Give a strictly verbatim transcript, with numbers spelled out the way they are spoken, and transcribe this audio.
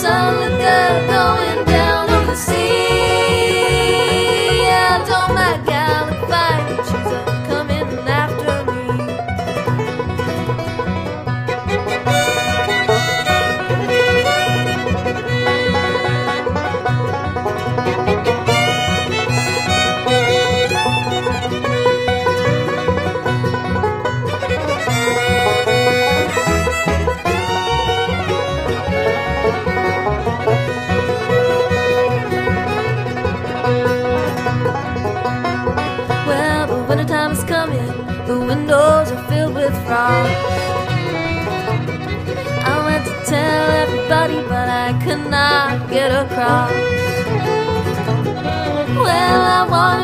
sun looked good going down on the sea. Yeah, don't my gal look fine, she's a coming after me. Well, the wintertime is coming, the windows are filled with frost. I went to tell everybody, but I could not get across. Well, I wanted